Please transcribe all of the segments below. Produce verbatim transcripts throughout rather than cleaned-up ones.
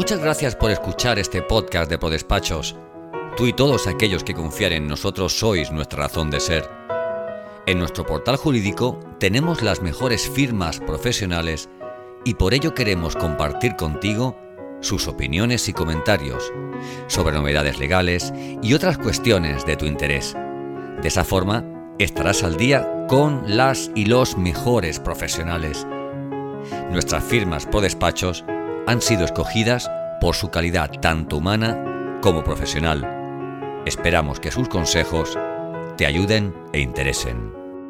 Muchas gracias por escuchar este podcast de ProDespachos. Tú y todos aquellos que confían en nosotros sois nuestra razón de ser. En nuestro portal jurídico tenemos las mejores firmas profesionales y por ello queremos compartir contigo sus opiniones y comentarios sobre novedades legales y otras cuestiones de tu interés. De esa forma, estarás al día con las y los mejores profesionales. Nuestras firmas ProDespachos han sido escogidas por su calidad tanto humana como profesional. Esperamos que sus consejos te ayuden e interesen.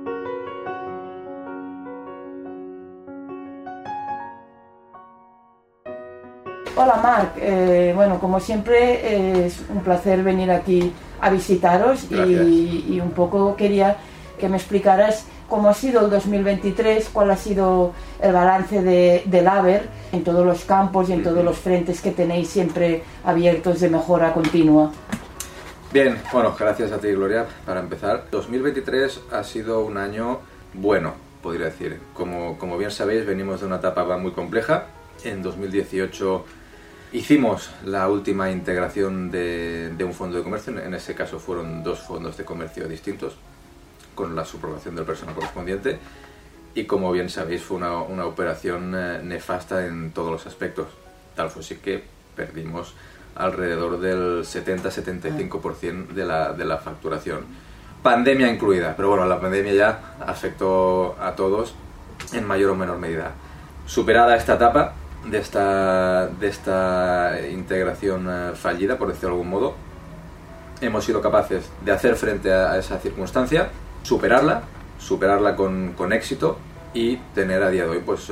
Hola Marc, eh, bueno, como siempre eh, es un placer venir aquí a visitaros y, y un poco quería que me explicaras cómo ha sido el dos mil veintitrés, cuál ha sido el balance de, del Haber en todos los campos y en todos los frentes que tenéis siempre abiertos de mejora continua. Bien, bueno, gracias a ti, Gloria. Para empezar, dos mil veintitrés ha sido un año bueno, podría decir. Como, como bien sabéis, venimos de una etapa muy compleja. En dos mil dieciocho hicimos la última integración de, de un fondo de comercio, en ese caso fueron dos fondos de comercio distintos, con la subrogación del personal correspondiente, y como bien sabéis fue una, una operación eh, nefasta en todos los aspectos. Tal fue así que perdimos alrededor del setenta a setenta y cinco por ciento de la, de la facturación, pandemia incluida, pero bueno, la pandemia ya afectó a todos en mayor o menor medida. Superada esta etapa de esta, de esta integración eh, fallida, por decirlo de algún modo, hemos sido capaces de hacer frente a, a esa circunstancia, superarla, superarla con, con éxito y tener a día de hoy pues, eh,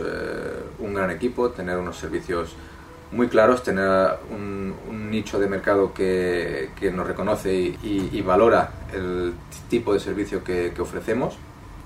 un gran equipo, tener unos servicios muy claros, tener un, un nicho de mercado que, que nos reconoce y, y, y valora el tipo de servicio que, que ofrecemos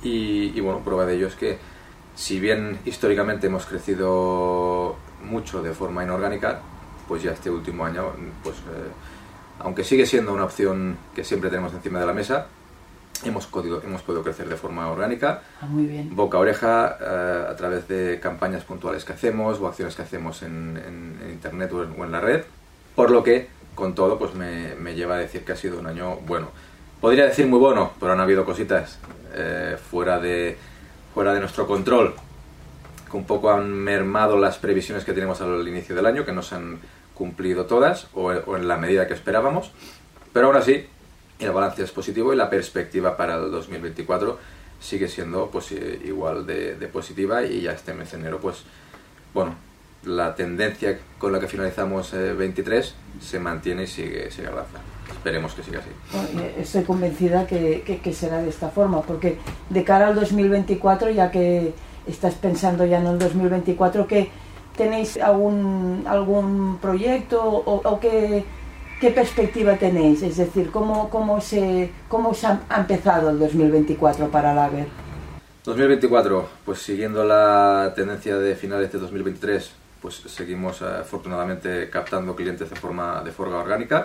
y, y bueno, prueba de ello es que si bien históricamente hemos crecido mucho de forma inorgánica, pues ya este último año, pues, eh, aunque sigue siendo una opción que siempre tenemos encima de la mesa, hemos podido, hemos podido crecer de forma orgánica, ah, muy bien. boca a oreja, eh, a través de campañas puntuales que hacemos o acciones que hacemos en, en, en internet o en, o en la red, por lo que, con todo, pues me, me lleva a decir que ha sido un año bueno. Podría decir muy bueno, pero han habido cositas eh, fuera de... fuera de nuestro control, que un poco han mermado las previsiones que tenemos al inicio del año, que no se han cumplido todas o, o en la medida que esperábamos, pero aún así el balance es positivo y la perspectiva para el dos mil veinticuatro sigue siendo pues, igual de, de positiva y ya este mes de enero pues bueno, la tendencia con la que finalizamos eh, veintitrés se mantiene y sigue, sigue al alza. Esperemos que siga así. Bueno, estoy convencida que, que, que será de esta forma, porque de cara al dos mil veinticuatro, ya que estás pensando ya en el dos mil veinticuatro, ¿que tenéis algún, algún proyecto o, o qué, qué perspectiva tenéis? Es decir, ¿cómo, cómo, se, cómo se ha, ha empezado el dos mil veinticuatro para el Haber? dos mil veinticuatro, pues siguiendo la tendencia de finales de dos mil veintitrés, pues seguimos afortunadamente captando clientes de forma, de forma orgánica.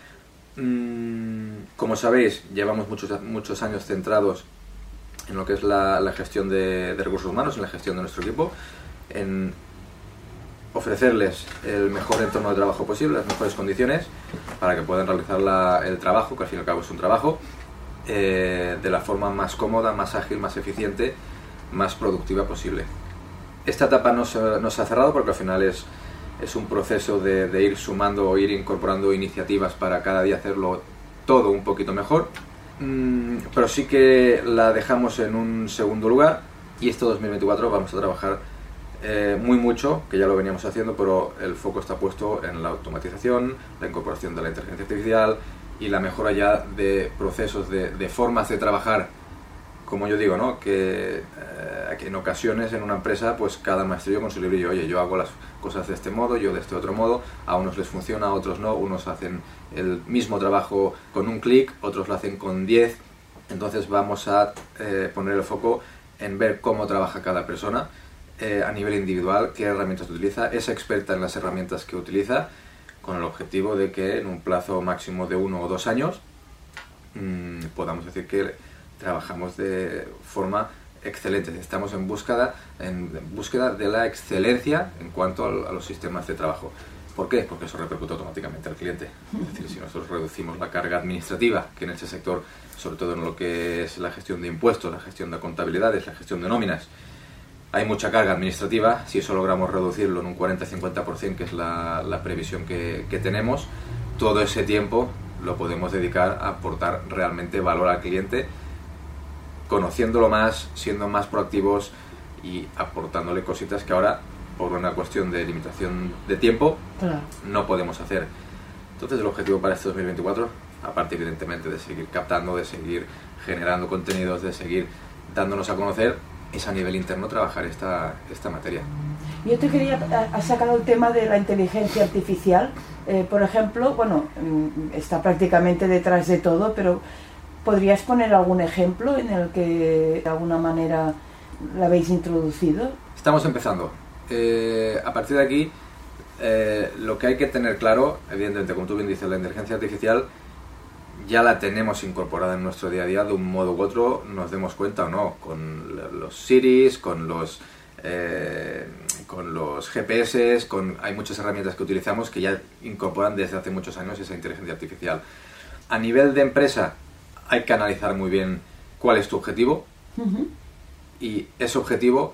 Como sabéis, llevamos muchos, muchos años centrados en lo que es la, la gestión de, de recursos humanos, en la gestión de nuestro equipo, en ofrecerles el mejor entorno de trabajo posible, las mejores condiciones para que puedan realizar la, el trabajo, que al fin y al cabo es un trabajo, eh, de la forma más cómoda, más ágil, más eficiente, más productiva posible. Esta etapa no se, no se ha cerrado porque al final es Es un proceso de, de ir sumando o ir incorporando iniciativas para cada día hacerlo todo un poquito mejor, mm, pero sí que la dejamos en un segundo lugar y este dos mil veinticuatro vamos a trabajar eh, muy mucho, que ya lo veníamos haciendo, pero el foco está puesto en la automatización, la incorporación de la inteligencia artificial y la mejora ya de procesos, de, de formas de trabajar. Como yo digo, ¿no? que, eh, que en ocasiones en una empresa pues cada maestrillo con su librillo, oye, yo hago las cosas de este modo, yo de este otro modo, a unos les funciona, a otros no, unos hacen el mismo trabajo con un clic, otros lo hacen con diez, entonces vamos a eh, poner el foco en ver cómo trabaja cada persona eh, a nivel individual, qué herramientas utiliza, es experta en las herramientas que utiliza, con el objetivo de que en un plazo máximo de uno o dos años mmm, podamos decir que trabajamos de forma excelente. Estamos en búsqueda, en búsqueda de la excelencia en cuanto a los sistemas de trabajo. ¿Por qué? Porque eso repercute automáticamente al cliente. Es decir, si nosotros reducimos la carga administrativa, que en este sector, sobre todo en lo que es la gestión de impuestos, la gestión de contabilidades, la gestión de nóminas, hay mucha carga administrativa. Si eso logramos reducirlo en un cuarenta a cincuenta por ciento, que es la, la previsión que, que tenemos, todo ese tiempo lo podemos dedicar a aportar realmente valor al cliente, conociéndolo más, siendo más proactivos y aportándole cositas que ahora, por una cuestión de limitación de tiempo, claro, no podemos hacer. Entonces el objetivo para este dos mil veinticuatro, aparte evidentemente de seguir captando, de seguir generando contenidos, de seguir dándonos a conocer, es a nivel interno trabajar esta, esta materia. Yo te quería, has sacado el tema de la inteligencia artificial, eh, por ejemplo, bueno, está prácticamente detrás de todo, pero ¿podrías poner algún ejemplo en el que de alguna manera la habéis introducido? Estamos empezando. Eh, a partir de aquí, eh, lo que hay que tener claro, evidentemente, como tú bien dices, la inteligencia artificial ya la tenemos incorporada en nuestro día a día de un modo u otro, nos demos cuenta o no, con los Siris, con los eh, con los G P S, con, hay muchas herramientas que utilizamos que ya incorporan desde hace muchos años esa inteligencia artificial. A nivel de empresa hay que analizar muy bien cuál es tu objetivo, uh-huh, y ese objetivo,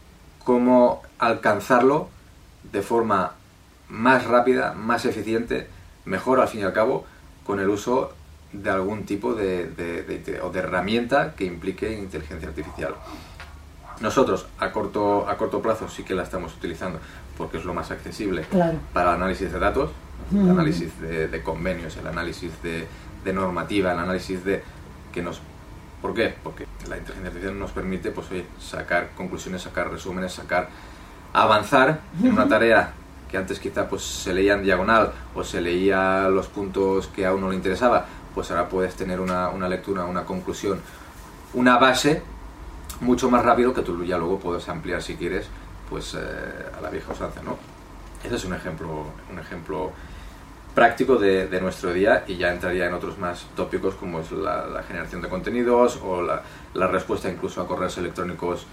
cómo alcanzarlo de forma más rápida, más eficiente, mejor al fin y al cabo, con el uso de algún tipo de, de, de, o de herramienta que implique inteligencia artificial. Nosotros a corto, a corto plazo sí que la estamos utilizando porque es lo más accesible, claro, para el análisis de datos, el análisis de, de convenios, el análisis de, de normativa, el análisis de... que nos ¿Por qué? Porque la inteligencia artificial nos permite, pues, oye, sacar conclusiones, sacar resúmenes, sacar avanzar en una tarea que antes quizá pues se leía en diagonal o se leía los puntos que a uno le interesaba, pues ahora puedes tener una, una lectura, una conclusión, una base mucho más rápido que tú ya luego puedes ampliar si quieres, pues eh, a la vieja usanza, ¿no? Ese es un ejemplo, un ejemplo práctico de, de nuestro día, y ya entraría en otros más tópicos como es la, la generación de contenidos o la, la respuesta incluso a correos electrónicos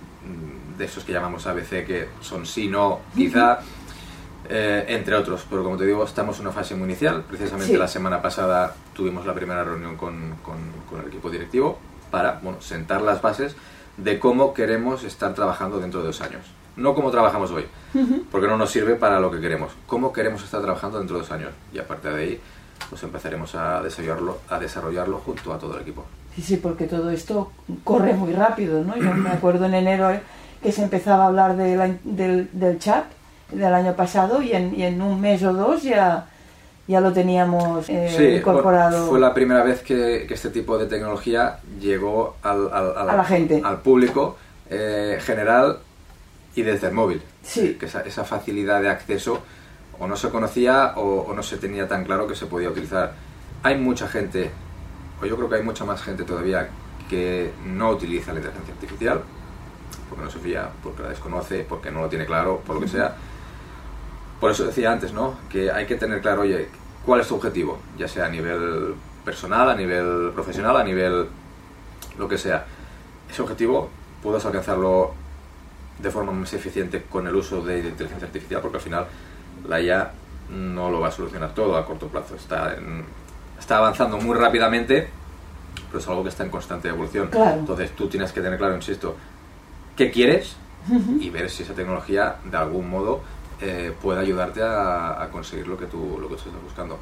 de esos que llamamos A B C, que son sí, no, quizá, eh, entre otros. Pero como te digo, estamos en una fase muy inicial. Precisamente sí. La semana pasada tuvimos la primera reunión con, con, con el equipo directivo para, bueno, sentar las bases de cómo queremos estar trabajando dentro de dos años. No cómo trabajamos hoy, uh-huh, porque no nos sirve para lo que queremos. Cómo queremos estar trabajando dentro de dos años. Y a partir de ahí, pues empezaremos a desarrollarlo, a desarrollarlo junto a todo el equipo. Sí, sí, porque todo esto corre muy rápido, ¿no? Yo me acuerdo en enero eh, que se empezaba a hablar de la, del, del chat del año pasado, y en, y en un mes o dos ya, ya lo teníamos eh, sí, incorporado. Bueno, fue la primera vez que, que este tipo de tecnología llegó al, al, al, a la gente, al público eh, general y desde el móvil. Sí. Que esa, esa facilidad de acceso o no se conocía o, o no se tenía tan claro que se podía utilizar. Hay mucha gente, o yo creo que hay mucha más gente todavía que no utiliza la inteligencia artificial, porque no se fía, porque la desconoce, porque no lo tiene claro, por lo que sea. Por eso decía antes, ¿no?, que hay que tener claro, oye, ¿cuál es tu objetivo? Ya sea a nivel personal, a nivel profesional, a nivel lo que sea. Ese objetivo puedes alcanzarlo de forma más eficiente con el uso de inteligencia artificial, porque al final la I A no lo va a solucionar todo a corto plazo. Está, en, está avanzando muy rápidamente, pero es algo que está en constante evolución. Claro. Entonces tú tienes que tener claro, insisto, qué quieres, uh-huh, y ver si esa tecnología de algún modo eh, puede ayudarte a, a conseguir lo que tú lo que tú estás buscando.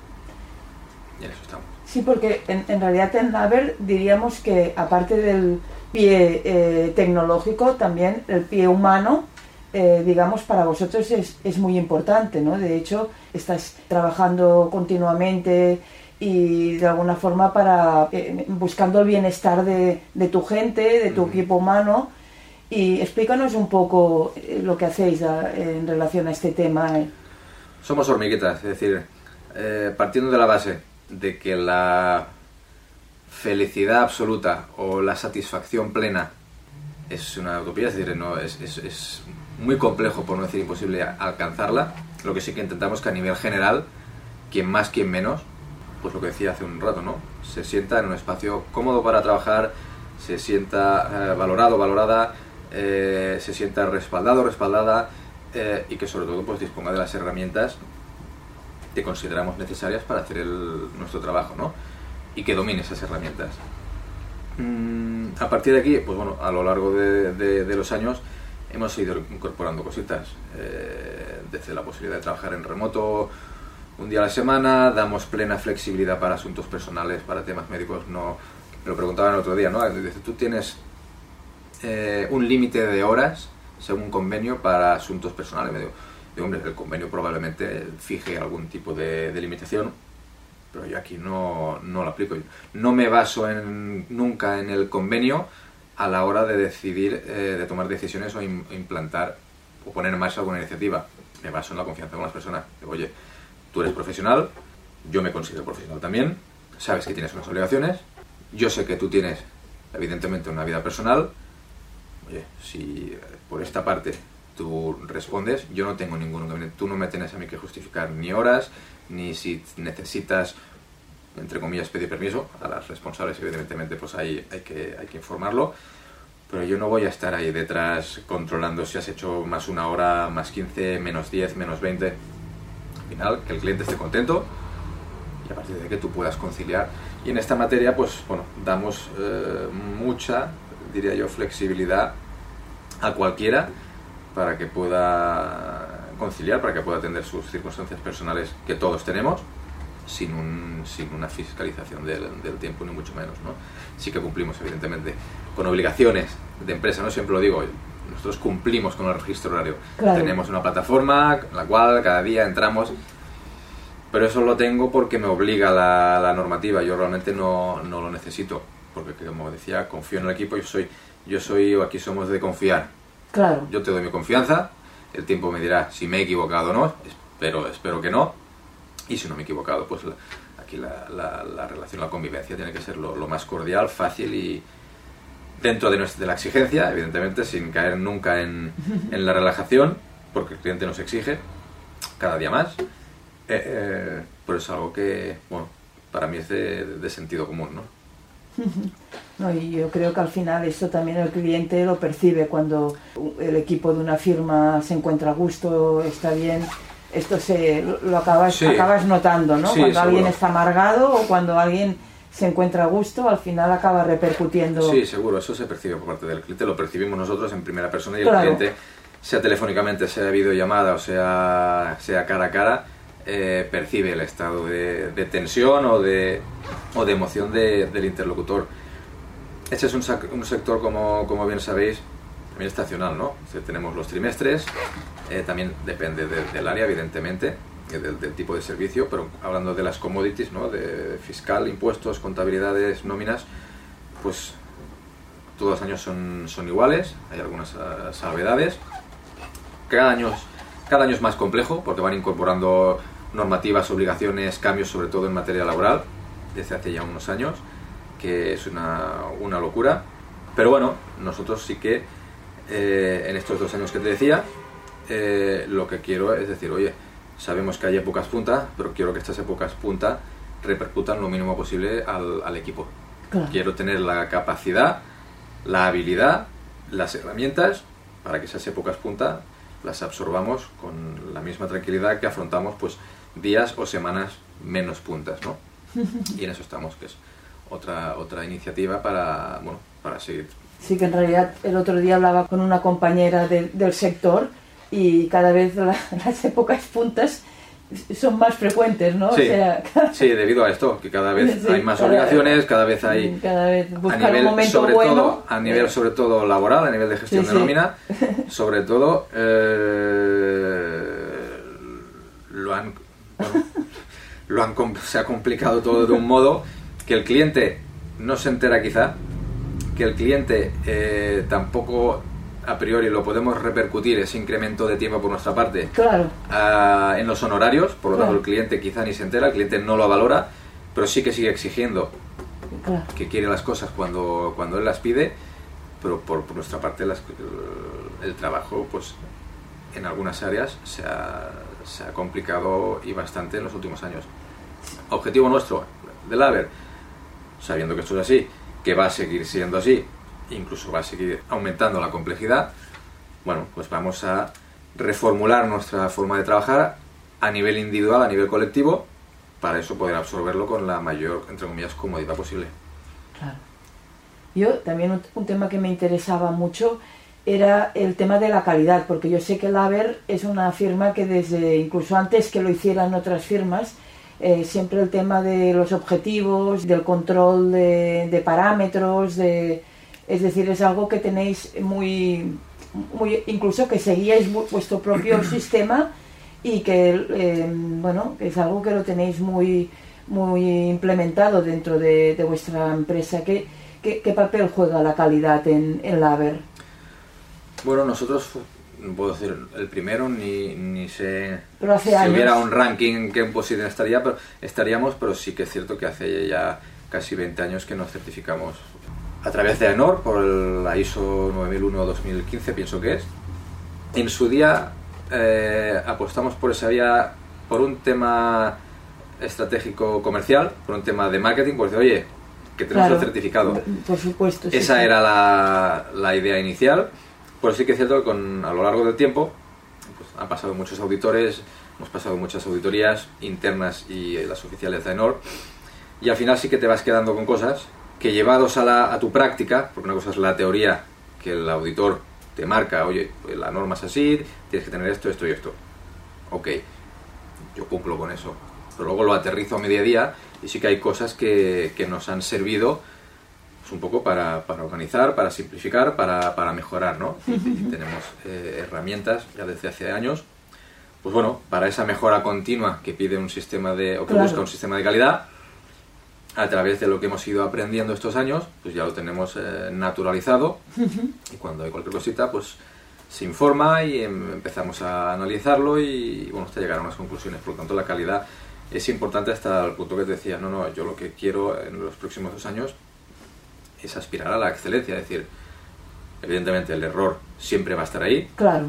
Y en eso estamos. Sí, porque en, en realidad en Naver diríamos que aparte del pie eh, tecnológico, también el pie humano, eh, digamos, para vosotros es, es muy importante, ¿no? De hecho, estás trabajando continuamente y de alguna forma para eh, buscando el bienestar de, de tu gente, de tu uh-huh, equipo humano. Y explícanos un poco eh, lo que hacéis a, en relación a este tema. Somos hormiguitas, es decir, eh, partiendo de la base de que la felicidad absoluta o la satisfacción plena es una utopía, es decir, no, es, es, es muy complejo, por no decir imposible, alcanzarla. Lo que sí que intentamos es que a nivel general, quien más, quien menos, pues lo que decía hace un rato, ¿no?, se sienta en un espacio cómodo para trabajar, se sienta eh, valorado, valorada, eh, se sienta respaldado, respaldada, eh, y que sobre todo pues disponga de las herramientas que consideramos necesarias para hacer el, nuestro trabajo, ¿no? Y que domine esas herramientas. Mm, a partir de aquí, pues bueno, a lo largo de, de, de los años hemos ido incorporando cositas, eh, desde la posibilidad de trabajar en remoto un día a la semana, damos plena flexibilidad para asuntos personales, para temas médicos. No, me lo preguntaban el otro día, ¿no? Dice, tú tienes eh, un límite de horas según convenio para asuntos personales. Me digo, digo, hombre, el convenio probablemente fije algún tipo de, de limitación, pero yo aquí no, no lo aplico. No me baso en, nunca en el convenio a la hora de decidir, eh, de tomar decisiones o in, implantar o poner en marcha alguna iniciativa. Me baso en la confianza con las personas. Digo, oye, tú eres profesional, yo me considero profesional también, sabes que tienes unas obligaciones, yo sé que tú tienes, evidentemente, una vida personal. Oye, si por esta parte tú respondes, yo no tengo ningún inconveniente. Tú no me tienes a mí que justificar ni horas, ni si necesitas, entre comillas, pedir permiso. A las responsables, evidentemente, pues ahí hay que, hay que informarlo. Pero yo no voy a estar ahí detrás controlando si has hecho más una hora, más quince, menos diez, menos veinte. Al final, que el cliente esté contento y a partir de que tú puedas conciliar. Y en esta materia, pues bueno, damos eh, mucha, diría yo, flexibilidad a cualquiera para que pueda conciliar, para que pueda atender sus circunstancias personales que todos tenemos, sin, un, sin una fiscalización del, del tiempo, ni mucho menos, ¿no? Sí que cumplimos, evidentemente, con obligaciones de empresa, ¿no? Siempre lo digo, nosotros cumplimos con el registro horario. Claro. Tenemos una plataforma en la cual cada día entramos, pero eso lo tengo porque me obliga la, la normativa. Yo realmente no, no lo necesito, porque como decía, confío en el equipo. Yo soy, yo soy, o aquí somos de confiar. Claro. Yo te doy mi confianza, el tiempo me dirá si me he equivocado o no, espero, espero que no, y si no me he equivocado, pues la, aquí la, la, la relación, la convivencia tiene que ser lo, lo más cordial, fácil y dentro de, nuestra, de la exigencia, evidentemente, sin caer nunca en, en la relajación, porque el cliente nos exige cada día más. Eh, eh, pero es algo que, bueno, para mí es de, de sentido común, ¿no? No, y yo creo que al final esto también el cliente lo percibe cuando el equipo de una firma se encuentra a gusto, está bien. Esto se lo acabas, sí. acabas notando, ¿no? Sí, cuando seguro. Alguien está amargado o cuando alguien se encuentra a gusto, al final acaba repercutiendo. Sí, seguro, eso se percibe por parte del cliente, lo percibimos nosotros en primera persona y claro. El cliente, sea telefónicamente, sea videollamada o sea, sea cara a cara, eh, percibe el estado de, de tensión o de, o de emoción de, del interlocutor. Este es un, un sector, como, como bien sabéis, también estacional, ¿no? O sea, tenemos los trimestres, eh, también depende de, del área, evidentemente, del, del tipo de servicio, pero hablando de las commodities, ¿no? De fiscal, impuestos, contabilidades, nóminas, pues todos los años son, son iguales, hay algunas uh, salvedades. Cada año, cada año es más complejo porque van incorporando normativas, obligaciones, cambios, sobre todo en materia laboral, desde hace ya unos años, que es una, una locura. Pero bueno, nosotros sí que eh, en estos dos años que te decía, eh, lo que quiero es decir, oye, sabemos que hay épocas punta, pero quiero que estas épocas punta repercutan lo mínimo posible al, al equipo. Claro. Quiero tener la capacidad, la habilidad, las herramientas para que esas épocas punta las absorbamos con la misma tranquilidad que afrontamos pues días o semanas menos puntas, ¿no? Y en eso estamos, que es otra otra iniciativa para, bueno, para seguir. Sí, que en realidad el otro día hablaba con una compañera de, del sector y cada vez la, las épocas puntas son más frecuentes, ¿no? Sí, o sea, sí, debido a esto, que cada vez sí, hay más cada obligaciones, vez, cada vez hay... Cada vez buscar a nivel, un momento sobre bueno. Todo, a nivel sobre todo laboral, a nivel de gestión sí, de nómina, sí. sobre todo eh, lo han... Bueno, lo han se ha complicado todo de un modo que el cliente no se entera quizá, que el cliente eh, tampoco a priori lo podemos repercutir ese incremento de tiempo por nuestra parte claro. uh, en los honorarios, por lo claro. tanto el cliente quizá ni se entera, el cliente no lo valora, pero sí que sigue exigiendo claro. que quiere las cosas cuando, cuando él las pide, pero por, por nuestra parte las, el, el trabajo pues en algunas áreas se ha, se ha complicado y bastante en los últimos años. Objetivo nuestro del A B E R, sabiendo que esto es así, que va a seguir siendo así, incluso va a seguir aumentando la complejidad, bueno, pues vamos a reformular nuestra forma de trabajar a nivel individual, a nivel colectivo, para eso poder absorberlo con la mayor, entre comillas, comodidad posible. Claro. Yo también un, un tema que me interesaba mucho era el tema de la calidad, porque yo sé que Laver es una firma que desde, incluso antes que lo hicieran otras firmas, eh, siempre el tema de los objetivos, del control de, de parámetros, de, es decir, es algo que tenéis muy, muy incluso que seguíais vuestro propio sistema y que, eh, bueno, es algo que lo tenéis muy, muy implementado dentro de, de vuestra empresa. ¿Qué, qué, qué papel juega la calidad en, en Laver? Bueno, nosotros, no puedo decir el primero, ni, ni sé pero hace si años. hubiera un ranking en qué posición estaría, pero estaríamos, pero sí que es cierto que hace ya casi veinte años que nos certificamos a través de AENOR por el, la I S O nueve mil uno dos mil quince, pienso que es. En su día eh, apostamos por esa vía, por un tema estratégico comercial, por un tema de marketing, pues de oye, que tenemos claro, el certificado. Por supuesto. Sí, esa sí. era la, la idea inicial. Pues sí que es cierto que con, a lo largo del tiempo pues, han pasado muchos auditores, hemos pasado muchas auditorías internas y eh, las oficiales de AENOR, y al final sí que te vas quedando con cosas que llevados a, la, a tu práctica, porque una cosa es la teoría que el auditor te marca, oye, pues la norma es así, tienes que tener esto, esto y esto. Ok, yo cumplo con eso, pero luego lo aterrizo a media día y sí que hay cosas que, que nos han servido un poco para, para organizar, para simplificar, para, para mejorar, ¿no? Y, y tenemos eh, herramientas ya desde hace años, pues bueno, para esa mejora continua que pide un sistema de, o que claro. busca un sistema de calidad, a través de lo que hemos ido aprendiendo estos años, pues ya lo tenemos eh, naturalizado, y cuando hay cualquier cosita, pues se informa y em, empezamos a analizarlo y, bueno, hasta llegar a unas conclusiones. Por lo tanto, la calidad es importante hasta el punto que te decía, no, no, yo lo que quiero en los próximos dos años es aspirar a la excelencia, es decir, evidentemente el error siempre va a estar ahí. Claro.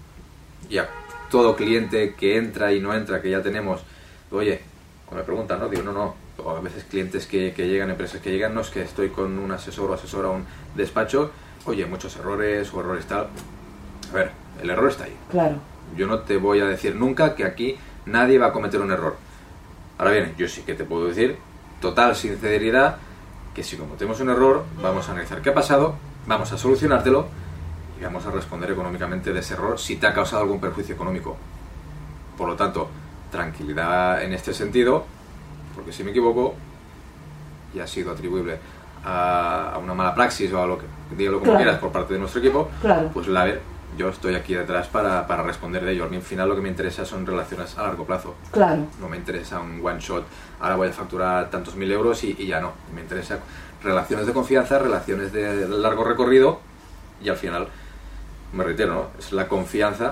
Y a todo cliente que entra y no entra, que ya tenemos, oye, cuando me preguntan, ¿no? Digo, no, no, o a veces clientes que, que llegan, empresas que llegan, no es que estoy con un asesor o asesora, un despacho, oye, muchos errores o errores tal. A ver, el error está ahí. Claro. Yo no te voy a decir nunca que aquí nadie va a cometer un error. Ahora bien, yo sí que te puedo decir, total sinceridad, que si cometemos un error, vamos a analizar qué ha pasado, vamos a solucionártelo y vamos a responder económicamente de ese error si te ha causado algún perjuicio económico. Por lo tanto, tranquilidad en este sentido, porque si me equivoco y ha sido atribuible a, a una mala praxis o a lo que, dígalo como claro. quieras, por parte de nuestro equipo, claro. pues la ver, yo estoy aquí detrás para, para responder de ello. Al final lo que me interesa son relaciones a largo plazo. Claro. No me interesa un one shot, ahora voy a facturar tantos mil euros y, y ya no. Me interesa relaciones de confianza, relaciones de largo recorrido y al final, me reitero, ¿no? Es la confianza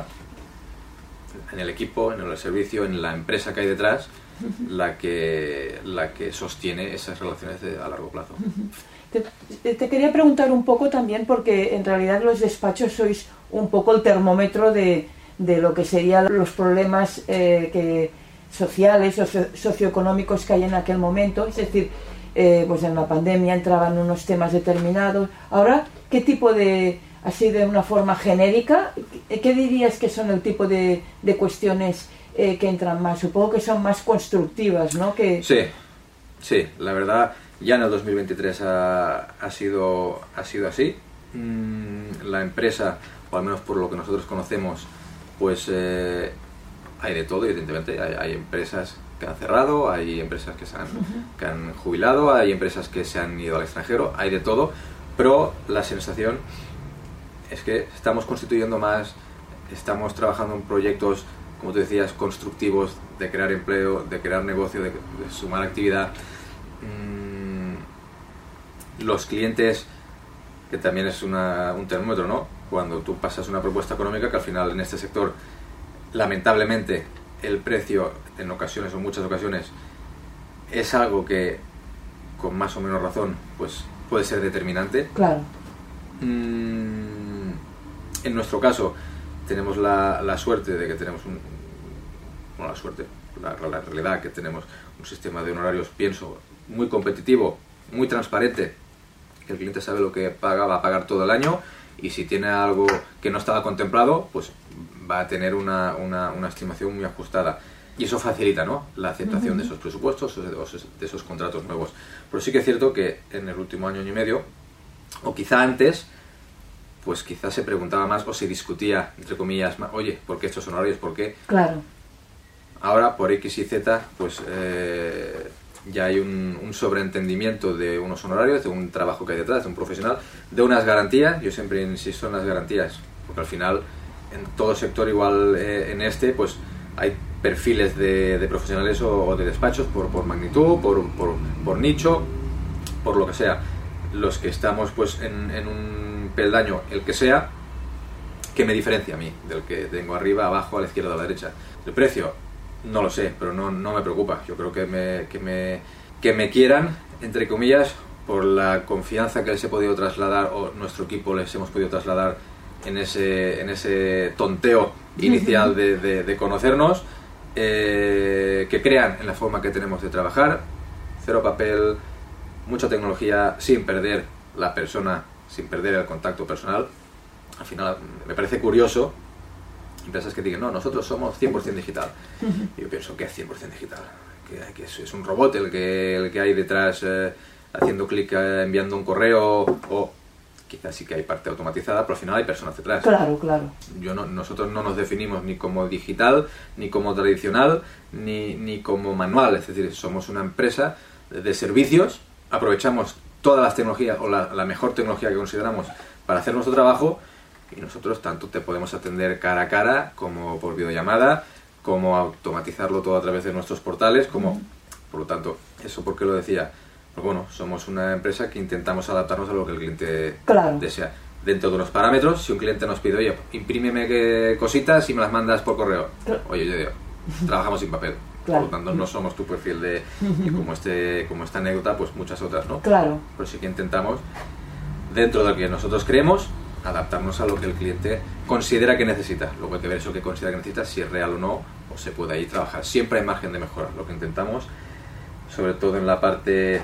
en el equipo, en el servicio, en la empresa que hay detrás, la que, la que sostiene esas relaciones de, a largo plazo. Te, te quería preguntar un poco también, porque en realidad los despachos sois un poco el termómetro de, de lo que serían los problemas eh, que, sociales o socioeconómicos que hay en aquel momento. Es decir, eh, pues en la pandemia entraban unos temas determinados. Ahora, ¿qué tipo de, así de una forma genérica, qué, qué dirías que son el tipo de, de cuestiones eh, que entran más? Supongo que son más constructivas, ¿no? Que... Sí, sí, la verdad, ya en el dos mil veintitrés ha, ha, sido, ha sido así. Mm, la empresa, o al menos por lo que nosotros conocemos, pues eh, hay de todo, evidentemente. Hay, hay empresas que han cerrado, hay empresas que se han, uh-huh. que han jubilado, hay empresas que se han ido al extranjero, hay de todo, pero la sensación es que estamos constituyendo más, estamos trabajando en proyectos, como tú decías, constructivos, de crear empleo, de crear negocio, de, de sumar actividad. Mm, los clientes, que también es una, un termómetro, ¿no? Cuando tú pasas una propuesta económica, que al final en este sector, lamentablemente, el precio en ocasiones o muchas ocasiones es algo que, con más o menos razón, pues puede ser determinante. Claro. Mm, en nuestro caso, tenemos la, la suerte de que tenemos un... Bueno, la suerte, la, la realidad que tenemos un sistema de honorarios, pienso, muy competitivo, muy transparente, que el cliente sabe lo que paga, va a pagar todo el año, y si tiene algo que no estaba contemplado, pues va a tener una, una, una estimación muy ajustada. y eso facilita, ¿no?, la aceptación uh-huh. de esos presupuestos, de esos contratos nuevos. Pero sí que es cierto que en el último año y medio, o quizá antes, pues quizás se preguntaba más o se discutía, entre comillas, más, oye, ¿por qué estos honorarios? ¿Por qué? Claro. Ahora, por X y Z, pues eh, ya hay un, un sobreentendimiento de unos honorarios, de un trabajo que hay detrás, de un profesional, de unas garantías. Yo siempre insisto en las garantías, porque al final, en todo sector, igual eh, en este, pues hay perfiles de, de profesionales o, o de despachos por, por magnitud, por, por, por nicho, por lo que sea. Los que estamos pues en, en un peldaño, el que sea, que me diferencia a mí del que tengo arriba, abajo, a la izquierda, a la derecha. El precio, no lo sé, pero no, no me preocupa. Yo creo que me, que, me, que me quieran, entre comillas, por la confianza que les he podido trasladar, o nuestro equipo les hemos podido trasladar en ese, en ese tonteo inicial de, de, de conocernos, eh, que crean en la forma que tenemos de trabajar, cero papel, mucha tecnología sin perder la persona, sin perder el contacto personal. Al final me parece curioso empresas que digan, no, nosotros somos cien por ciento digital. Y yo pienso, ¿qué es cien por ciento digital? Que, que es, es un robot el que, el que hay detrás eh, haciendo clic, eh, enviando un correo, o quizás sí que hay parte automatizada, pero al final hay personas detrás. Claro, claro. Yo no, nosotros no nos definimos ni como digital, ni como tradicional, ni, ni como manual. Es decir, somos una empresa de, de servicios, aprovechamos todas las tecnologías, o la, la mejor tecnología que consideramos para hacer nuestro trabajo, y nosotros tanto te podemos atender cara a cara, como por videollamada, como automatizarlo todo a través de nuestros portales, como, mm. por lo tanto, eso porque lo decía, pues bueno, somos una empresa que intentamos adaptarnos a lo que el cliente claro. desea. Dentro de unos parámetros, si un cliente nos pide, oye, imprímeme que cositas y me las mandas por correo. Claro. Oye, yo digo, trabajamos sin papel. Claro. Por lo tanto, no somos tu perfil de, y como, este, como esta anécdota, pues muchas otras, ¿no? Claro. Pero sí que intentamos, dentro de lo que nosotros creemos, adaptarnos a lo que el cliente considera que necesita. Luego hay que ver eso que considera que necesita, si es real o no, o se puede ahí trabajar. Siempre hay margen de mejora. Lo que intentamos, sobre todo en la parte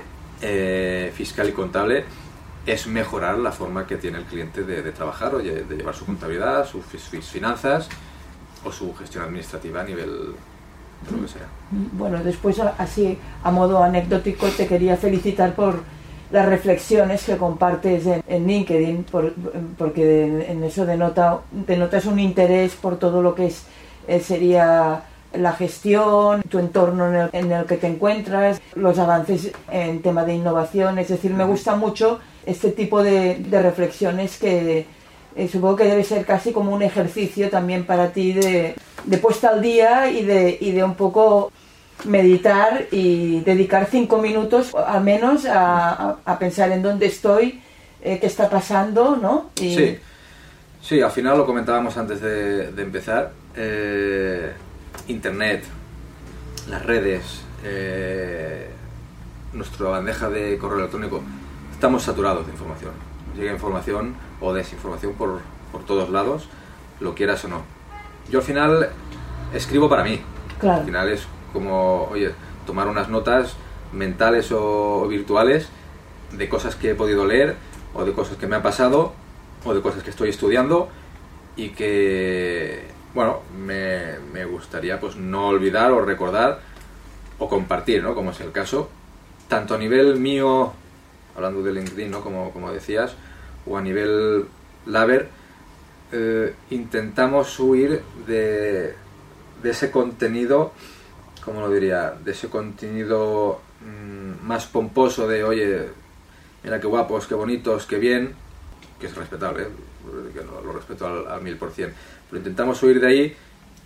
eh, fiscal y contable, es mejorar la forma que tiene el cliente de, de trabajar, o de, de llevar su contabilidad, sus, sus finanzas, o su gestión administrativa a nivel de lo que sea. Bueno, después, así a modo anecdótico, te quería felicitar por las reflexiones que compartes en, en LinkedIn, por, porque en eso denota, denotas un interés por todo lo que es, eh, sería la gestión, tu entorno en el, en el que te encuentras, los avances en tema de innovación. Es decir, me gusta mucho este tipo de, de reflexiones que eh, supongo que debe ser casi como un ejercicio también para ti de, de puesta al día y de, y de un poco meditar y dedicar cinco minutos al menos a, a, a pensar en dónde estoy, eh, qué está pasando, ¿no? Y... Sí, sí, al final lo comentábamos antes de, de empezar. Eh, Internet, las redes, eh, nuestra bandeja de correo electrónico, estamos saturados de información. Llega información o desinformación por, por todos lados, lo quieras o no. Yo al final escribo para mí. Claro. Al final es como, oye, tomar unas notas mentales o, o virtuales de cosas que he podido leer, o de cosas que me han pasado, o de cosas que estoy estudiando, y que, bueno, me, me gustaría pues no olvidar o recordar o compartir, ¿no? Como es el caso, tanto a nivel mío, hablando de LinkedIn, ¿no? Como, como decías, o a nivel Laver, eh, intentamos huir de, de ese contenido, ¿cómo lo diría? De ese contenido mmm, más pomposo de, oye, mira qué guapos, qué bonitos, qué bien, que es respetable, ¿eh? Que lo, lo respeto al, al mil por cien, pero intentamos huir de ahí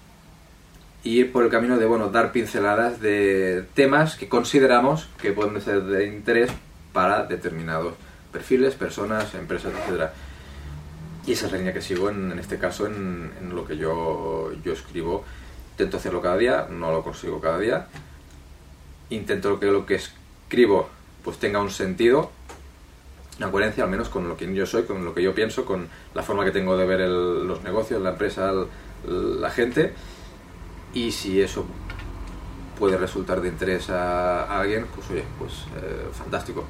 y ir por el camino de, bueno, dar pinceladas de temas que consideramos que pueden ser de interés para determinados perfiles, personas, empresas, etcétera. Y esa es la línea que sigo en, en este caso en, en lo que yo, yo escribo. Intento hacerlo cada día, no lo consigo cada día. Intento que lo que escribo pues tenga un sentido, una coherencia al menos con lo que yo soy, con lo que yo pienso, con la forma que tengo de ver el, los negocios, la empresa, el, la gente. Y si eso puede resultar de interés a, a alguien, pues oye, pues eh, fantástico.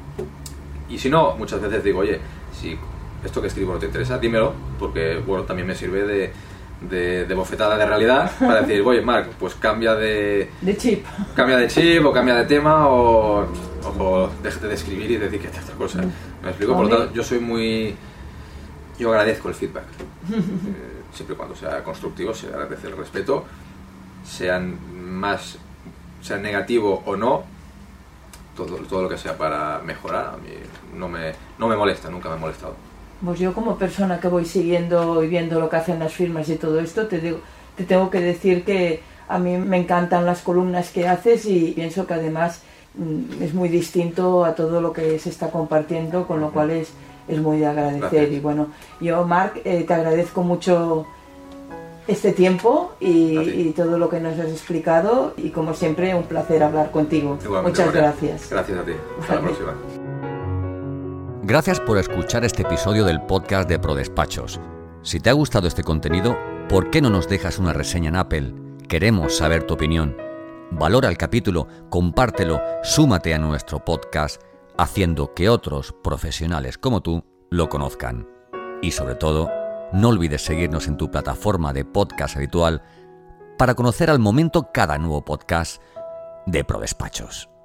Y si no, muchas veces digo, oye, si esto que escribo no te interesa, dímelo, porque bueno, también me sirve de, de, de bofetada de realidad para decir, oye, Marc, pues cambia de... De chip. Cambia de chip o cambia de tema o, o déjate de escribir y dedícate a otra cosa. ¿Me explico? Por lo tanto, yo soy muy... Yo agradezco el feedback. Eh, siempre y cuando sea constructivo, se agradece el respeto, sean más... sea negativo o no, todo, todo lo que sea para mejorar, a mí no me, no me molesta, nunca me ha molestado. Pues yo como persona que voy siguiendo y viendo lo que hacen las firmas y todo esto, te, digo, te tengo que decir que a mí me encantan las columnas que haces y pienso que además mm, es muy distinto a todo lo que se está compartiendo, con lo cual es, es muy de agradecer. Gracias. Y bueno, yo Marc, eh, te agradezco mucho este tiempo y, y todo lo que nos has explicado y como siempre un placer hablar contigo. Igualmente, Muchas Gloria. gracias. Gracias a ti. Hasta la Vale. próxima. Gracias por escuchar este episodio del podcast de ProDespachos. Si te ha gustado este contenido, ¿por qué no nos dejas una reseña en Apple? Queremos saber tu opinión. Valora el capítulo, compártelo, súmate a nuestro podcast, haciendo que otros profesionales como tú lo conozcan. Y sobre todo, no olvides seguirnos en tu plataforma de podcast habitual para conocer al momento cada nuevo podcast de ProDespachos.